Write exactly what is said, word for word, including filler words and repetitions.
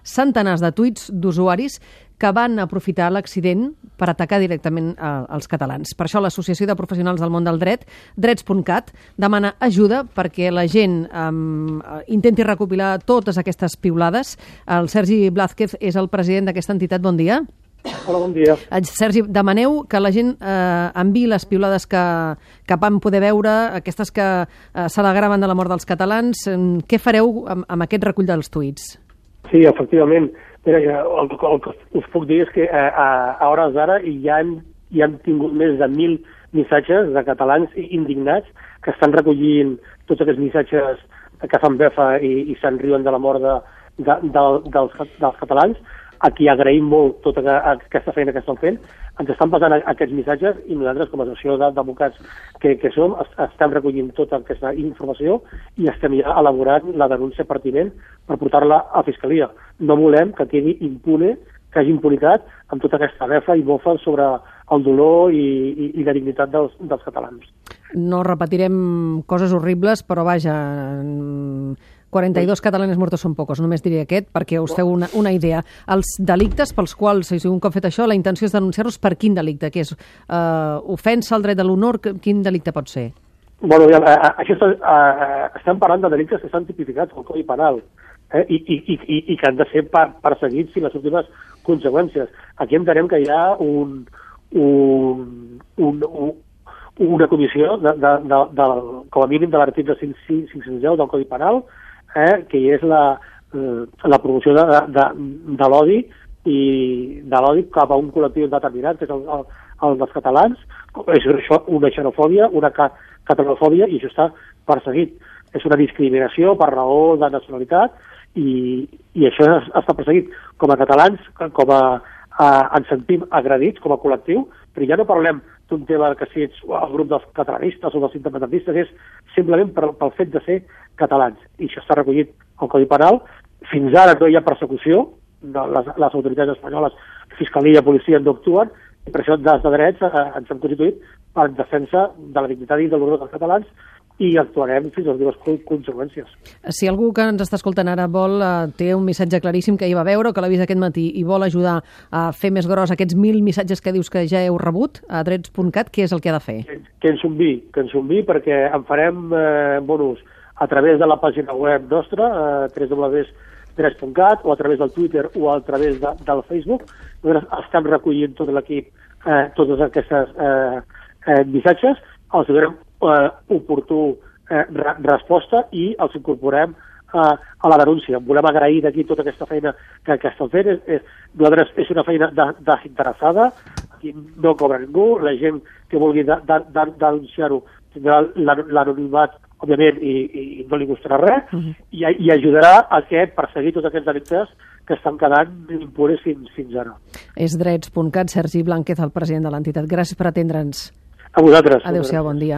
centenars de tuits d'usuaris que van aprofitar l'accident per atacar directament als catalans. Per això l'Associació de Professionals del Món del Dret, drets punt cat, demana ajuda perquè la gent um, intenti recopilar totes aquestes piulades. El Sergi Blázquez és el president d'aquesta entitat. Bon dia. Hola, bon dia. Sergi, demaneu que la gent eh, enviï les piulades que, que vam poder veure, aquestes que eh, s'alegraven de la mort dels catalans. Què fareu amb, amb aquest recull dels tuits? Sí, efectivament. Mira, el, el que us puc dir és que a, a, a hores d'ara ja hem, ja hem tingut més de mil missatges de catalans indignats que estan recollint tots aquests missatges que fan befa i, i se'n riuen de la mort de, de, de, dels, dels catalans, a qui agraïm molt tota aquesta feina que estan fent. Ens estan passant aquests missatges i nosaltres, com a associació d'advocats que, que som, estem recollint tota aquesta informació i estem ja elaborant la denúncia pertinent per portar-la a Fiscalia. No volem que quedi impune, que hagi impunitat amb tota aquesta befa i bofa sobre el dolor i, i, i la dignitat dels, dels catalans. No repetirem coses horribles, però vaja, quaranta-dos catalanes mortos són pocos, només diré aquest, perquè us feu una, una idea. Els delictes pels quals, si un cop fet això, la intenció és denunciar-los per quin delicte? Que és uh, ofensa al dret de l'honor? Quin delicte pot ser? Bueno, ja, això està, uh, estem parlant de delictes que estan tipificats al Codi Penal eh, i, i, i, i que han de ser perseguits fins les últimes conseqüències. Aquí entenem que hi ha un, un, un, un, una comissió, de, de, de, de, com a mínim de l'article cinc-cents deu del Codi Penal, Eh, que és la, eh, la promoció de, de, de l'odi i de l'odi cap a un col·lectiu determinat, que és el, el, el dels catalans. És això una xenofòbia, una ca catalanofòbia, i això està perseguit. És una discriminació per raó de nacionalitat i, i això està perseguit. Com a catalans, com a, a ens sentim agredits com a col·lectiu, però ja no parlem d'un tema que si ets el grup dels catalanistes o dels independentistes, és simplement per, pel fet de ser catalans. I això està recollit al Codi Penal. Fins ara no hi ha persecució, no, les, les autoritats espanyoles, Fiscalia, policia no actuen, i per això des de drets eh, ens hem constituït per defensa de la dignitat i de l'honor dels catalans i actuarem fins a les dues conseqüències. Si algú que ens està escoltant ara vol, eh, té un missatge claríssim que hi va veure, que l'ha vist aquest matí i vol ajudar a fer més gros aquests mil missatges que dius que ja heu rebut a drets punt cat, què és el que ha de fer? Que, que ens enviï, que ens enviï perquè en farem eh, bonus a través de la pàgina web nostra, eh, w w w punt drets punt cat, o a través del Twitter o a través de, del Facebook. Nosaltres estem recollint tot l'equip, eh, totes aquestes eh, eh, missatges, els donem eh, oportú eh, re resposta i els incorporem eh, a la denúncia. Volem agrair d'aquí tota aquesta feina que, que estan fent. És, és, és una feina de, desinteressada, no cobra ningú, la gent que vulgui de, de, de, denunciar-ho tindrà l'anonimat, òbviament, i, i no li costarà res, uh -huh. i, i ajudarà a que perseguir tots aquests delictes que estan quedant impunes fins, fins ara. És drets punt cat, Sergi Blázquez, el president de l'entitat. Gràcies per atendre'ns. A vosaltres. Adéu-siau, bon dia.